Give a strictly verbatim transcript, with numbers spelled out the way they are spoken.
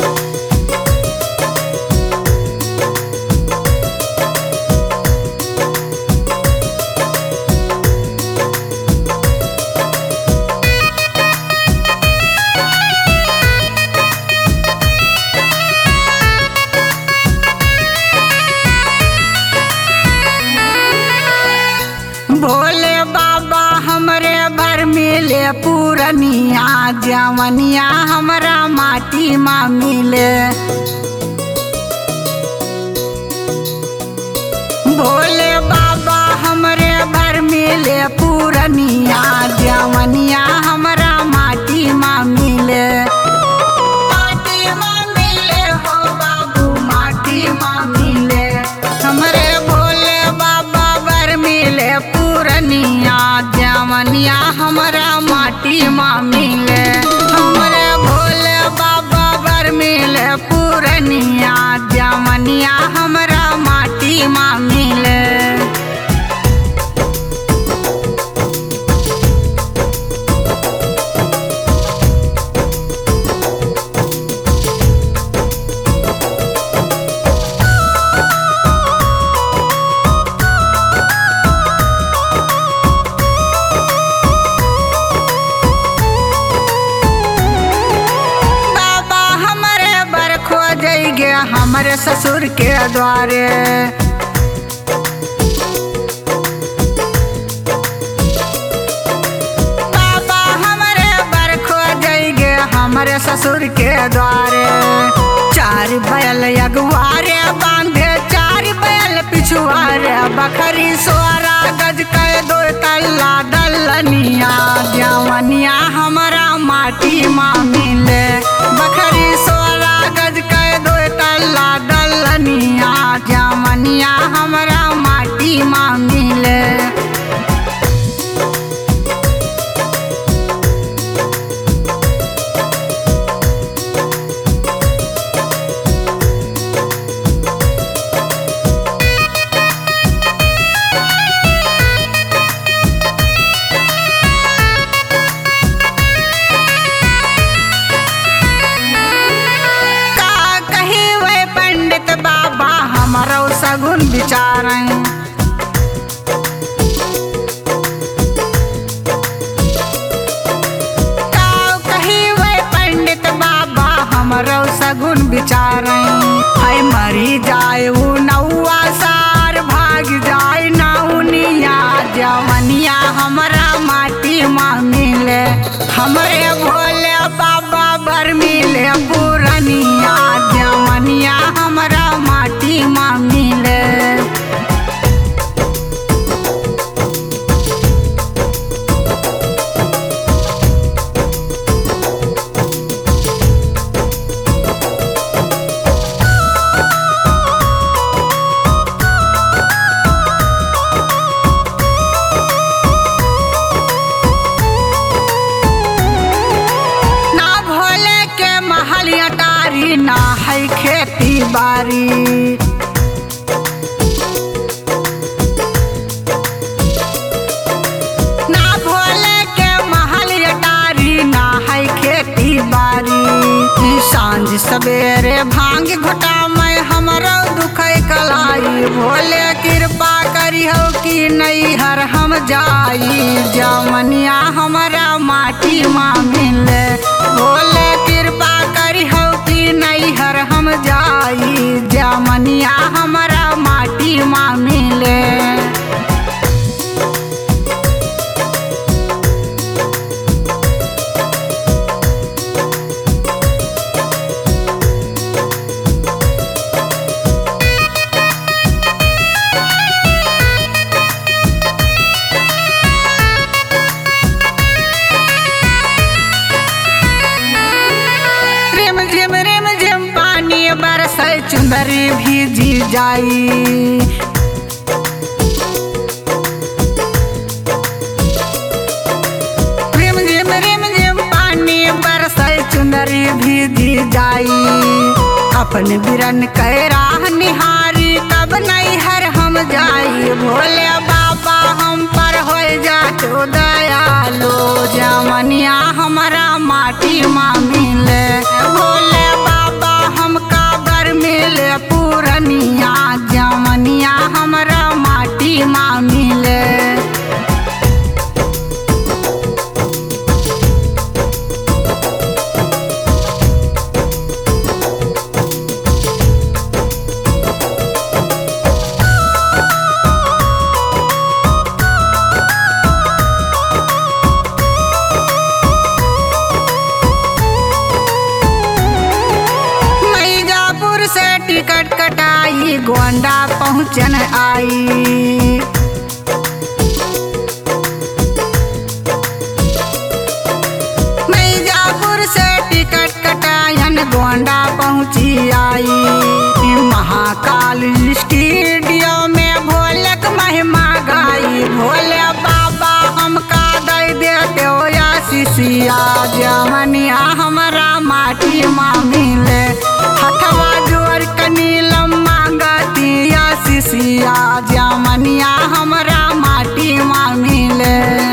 भोले बाबा हमरे भर मिले पूरनिया जवनिया हमरा माटी माँ मिले। भोले बाबा हमरे भर मिले पूरनिया जवनिया हमरा माटी माँ मिले। माटी माँ मिले हो बाबू माटी माँ मिले हमरे भोले बाबा भर मिले पूरनिया जवनिया हमरा माटी माँ मिले। हमरे भोले बाबा भर मिले पूरनिया जवनिया हमरा माटी माँ मिले। हमरे ससुर के द्वारे बाबा हमरे बर खो जाइगे हमरे ससुर के द्वारे। चार बैल अगुआरे बांधे चार बैल पिछुआरे बकरी सोरा गज के दो तल्ला दलनिया जवनिया हमरा माटी माँ मिले। बकरी सोरा गज के दो तल्ला दलनिया जवनिया हमरा माटी माँ मिले। सगुन विचारें कही वे पंडित बाबा हमरो सगुन विचारें। है मरी जाए नौआ सार भाग जाए नौनिया जवनिया हमरा माटी माँ मिले। हमरे भोले बाबा भर मिले पूरनिया जवनिया हमरा माटी माँ मिले। ना भोले के महल अटारी ना है खेती बारी ना भोले के महल अटारी ना है खेती बारी। सांझ सवेरे भांग घुटा में हमरो दुख कलाई भोले कृपा करी हो कि नैहर हम जाई जवनिया हमरा माटी माँ मिले। भोले कृपा करी हो कि नैहर हम जाई जवनिया हमरा माटी माँ मिले। बरसे चुंदरी भीजी जाई रिम झिम रिम झिम पानी बरसे चुंदरी भीजी जाई। अपन बिरन के राह निहारी कब नैहर हम जाई। भोले बाबा हम पर हो जातो दयालो जवनिया हमरा माटी माँ मिले। भोले बाबा गोंडा पहुँचन आई। मिर्जापुर से टिकट कटायन गोंडा पहुँची आई। महाकाल स्टूडियो में भोलक महिमा गाई। भोले बाबा हमका दे देते हो या शिशिया जवनिया हमरा माटी माँ मिले। हथवा जोर कनीलम मांगती या शिशिया जवनिया हमरा माटी माँ मिले।